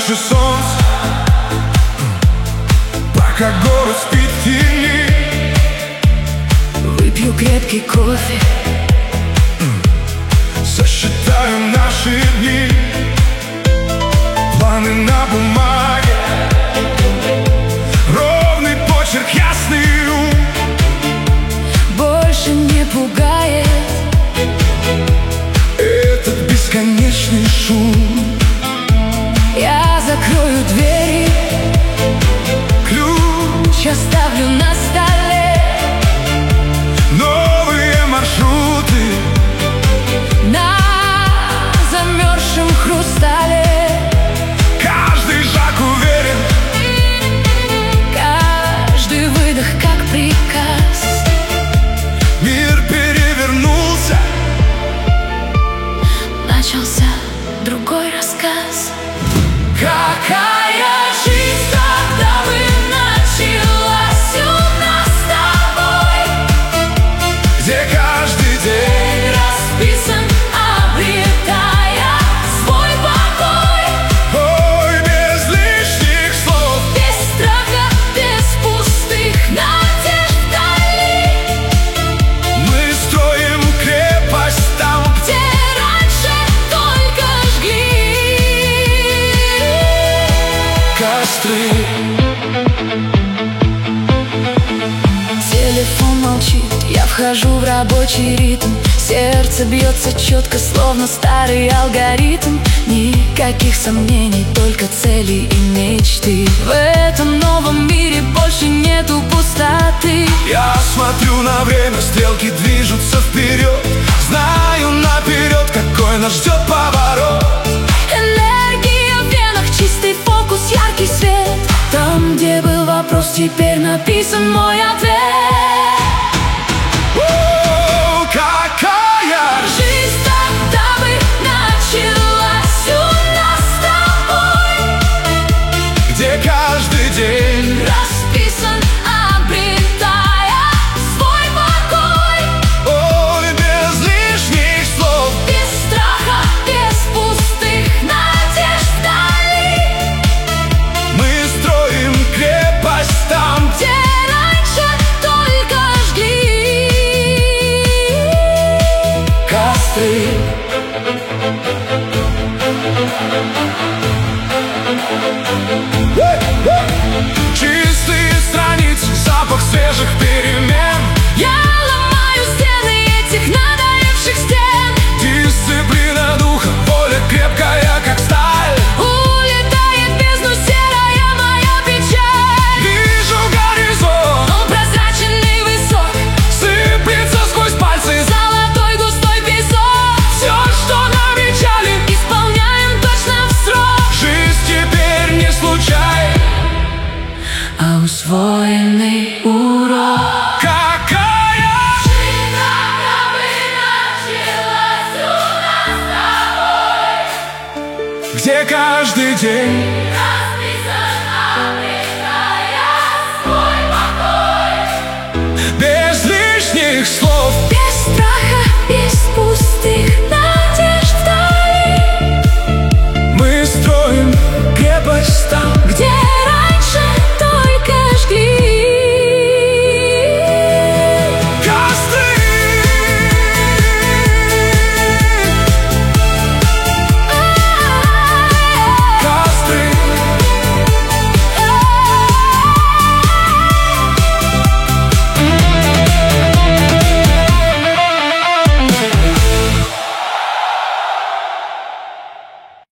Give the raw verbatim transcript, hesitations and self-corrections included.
больше солнца, пока город спит в тени. Выпью крепкий кофе, сосчитаю наши дни, планы на бумаге, ровный почерк, ясный ум. больше не пугает этот бесконечный шум. Я закрою двери, Ключ оставлю на столе. новые маршруты На замерзшем хрустале каждый шаг уверен, каждый выдох как приказ. мир перевернулся, Начался другой рассказ. какая жизнь тогда бы началась у нас с тобой, где каждый день расписан, обретая свой покой. ой, без лишних слов, Без страха, без пустых надежд вдали, мы строим крепость там, где раньше только жгли костры. Телефон молчит, я вхожу в рабочий ритм. Сердце бьется четко, словно старый алгоритм. Никаких сомнений, только цели и мечты. В этом новом мире больше нету пустоты. Я смотрю на время, стрелки движутся вперед, знаю наперед, какой нас ждет поворот. Энергия в венах, чистый фокус, яркий свет. Там, где был вопрос, теперь написан мой ответ. О, какая Жизнь тогда бы началась у нас с тобой, где каждый день расписан, обретая свой покой. ой, без лишних слов, Без страха, без пустых надежд вдали, мы строим крепость там, где раньше только жгли костры. Чистые страницы, запах свежих перемен. Я ломаю стены этих надоевших стен. Дисциплина духа, воля крепкая, как сталь. Улетает в бездну серая моя печаль. Вижу горизонт, Он прозрачен и высок, сыплется сквозь пальцы. золотой густой песок. Все, что намечали, Исполняем точно в срок, жизнь теперь не случай. а усвоенный урок. Какая Жизнь тогда бы началась у нас с тобой, где каждый день